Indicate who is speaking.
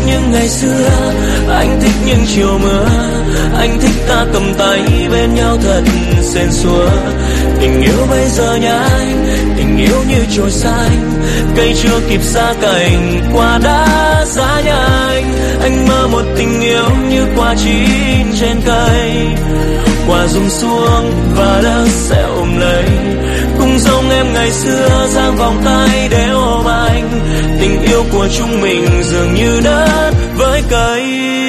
Speaker 1: những ngày xưa, anh thích những chiều mưa, anh thích ta cầm tay bên nhau thật xuyên suốt. Tình yêu bây giờ nhá anh, tình yêu như trồi xanh, cây chưa kịp ra cành qua đã giá nhanh. Anh mơ một tình yêu như quả chín trên cây, quả rụng xuống và đất sẽ ôm lấy. Cũng giống em ngày xưa giang vòng tay để ôm anh, tình yêu của chúng mình dường như đất với cây.